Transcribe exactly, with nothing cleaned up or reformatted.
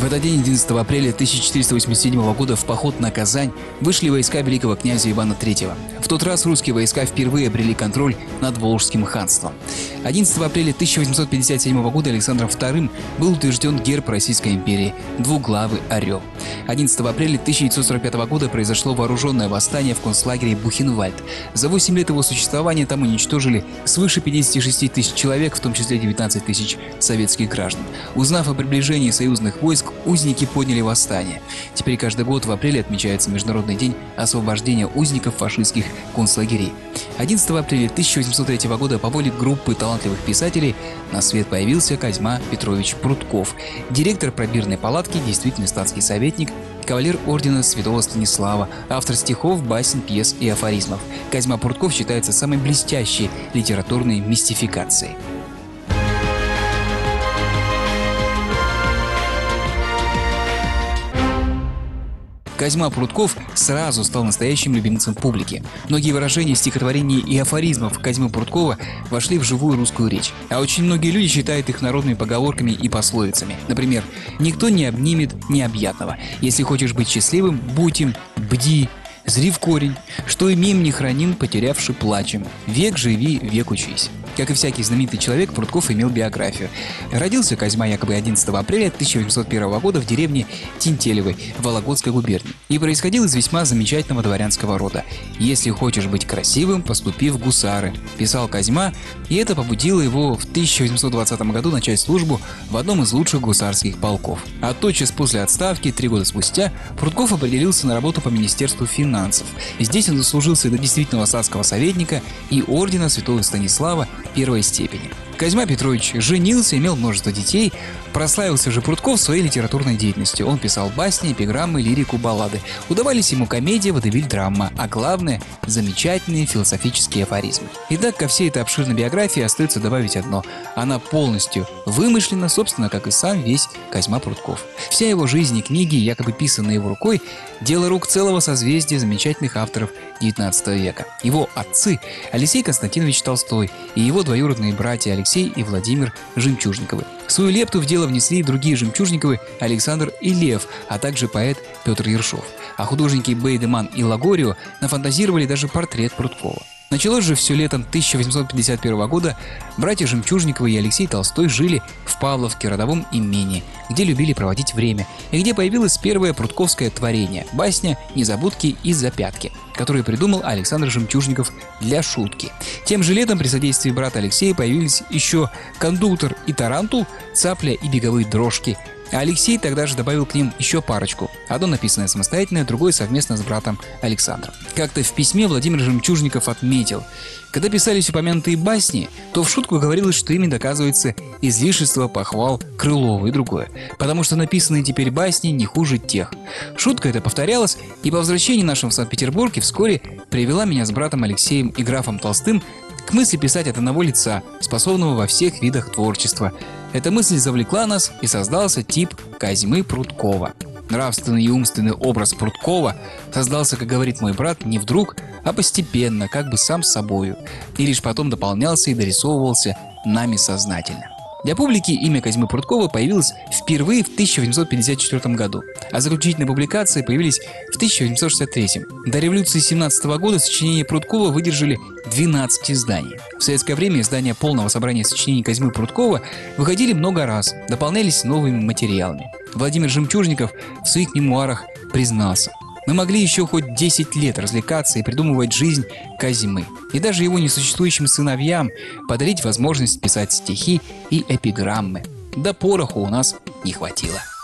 этот день, одиннадцатого апреля тысяча четыреста восемьдесят седьмого года, в поход на Казань вышли войска великого князя Ивана третьего. В тот раз русские войска впервые обрели контроль над Волжским ханством. одиннадцатого апреля тысяча восемьсот пятьдесят седьмого года Александром вторым был утвержден герб Российской империи – двуглавый орел. одиннадцатого апреля тысяча девятьсот сорок пятого года произошло вооруженное восстание в концлагере Бухенвальд. За восемь лет его существования там уничтожили свыше пятидесяти шести тысяч человек, в том числе девятнадцать тысяч советских граждан. Узнав о приближении союзных войск, узники подняли восстание. Теперь каждый год в апреле отмечается Международный день освобождения узников фашистских концлагерей. одиннадцатого апреля тысяча восемьсот третьего года по воле группы талантливых писателей на свет появился Козьма Петрович Прутков, директор пробирной палатки, действительный статский советник, кавалер ордена Святого Станислава, автор стихов, басен, пьес и афоризмов. Козьма Прутков считается самой блестящей литературной мистификацией. Козьма Прутков сразу стал настоящим любимцем публики. Многие выражения, стихотворений и афоризмов Козьмы Пруткова вошли в живую русскую речь, а очень многие люди считают их народными поговорками и пословицами. Например, «Никто не обнимет необъятного. Если хочешь быть счастливым, будь им, бди, зри в корень. Что имеем, не храним, потерявши плачем. Век живи, век учись». Как и всякий знаменитый человек, Прутков имел биографию. Родился Козьма якобы одиннадцатого апреля тысяча восемьсот первого года в деревне Тинтелевой Вологодской губернии и происходил из весьма замечательного дворянского рода. «Если хочешь быть красивым, поступи в гусары», – писал Козьма, и это побудило его в тысяча восемьсот двадцатом году начать службу в одном из лучших гусарских полков. А тотчас после отставки, три года спустя, Прутков определился на работу по Министерству финансов. Здесь он заслужился до действительного статского советника и ордена Святого Станислава первой степени. Козьма Петрович женился, имел множество детей. Прославился же Прутков своей литературной деятельностью. Он писал басни, эпиграммы, лирику, баллады. Удавались ему комедия, водевиль, драма, а главное – замечательные философические афоризмы. Итак, ко всей этой обширной биографии остается добавить одно – она полностью вымышлена, собственно, как и сам весь Козьма Прутков. Вся его жизнь и книги, якобы писанные его рукой, дело рук целого созвездия замечательных авторов девятнадцатого века. Его отцы – Алексей Константинович Толстой и его двоюродные братья Алексей и Владимир Жемчужниковы. Свою лепту в дело внесли другие Жемчужниковы Александр и Лев, а также поэт Петр Ершов. А художники Бейдеман и Лагорио нафантазировали даже портрет Пруткова. Началось же все летом тысяча восемьсот пятьдесят первого года. Братья Жемчужниковы и Алексей Толстой жили в Павловке, родовом имении, где любили проводить время, и где появилось первое прутковское творение – басня «Незабудки из-за пятки», которую придумал Александр Жемчужников для шутки. Тем же летом при содействии брата Алексея появились еще «Кондуктор и тарантул», «Цапля и беговые дрожки», а Алексей тогда же добавил к ним еще парочку. Одно написанное самостоятельно, другое совместно с братом Александром. Как-то в письме Владимир Жемчужников отметил: когда писались упомянутые басни, то в шутку говорилось, что ими доказывается излишество похвал Крылова и другое, потому что написанные теперь басни не хуже тех. Шутка эта повторялась, и по возвращении нашим в Санкт-Петербурге вскоре привела меня с братом Алексеем и графом Толстым к мысли писать от одного лица, способного во всех видах творчества. Эта мысль завлекла нас, и создался тип Козьмы Пруткова. Нравственный и умственный образ Пруткова создался, как говорит мой брат, не вдруг, а постепенно, как бы сам с собою, и лишь потом дополнялся и дорисовывался нами сознательно. Для публики имя Козьмы Пруткова появилось впервые в тысяча восемьсот пятьдесят четвёртом году, а заключительные публикации появились в тысяча восемьсот шестьдесят третьем. До революции семнадцатого года сочинения Пруткова выдержали двенадцать изданий. В советское время издания полного собрания сочинений Козьмы Пруткова выходили много раз, дополнялись новыми материалами. Владимир Жемчужников в своих мемуарах признался: «Мы могли еще хоть десять лет развлекаться и придумывать жизнь Козьмы, и даже его несуществующим сыновьям подарить возможность писать стихи и эпиграммы. Да пороху у нас не хватило».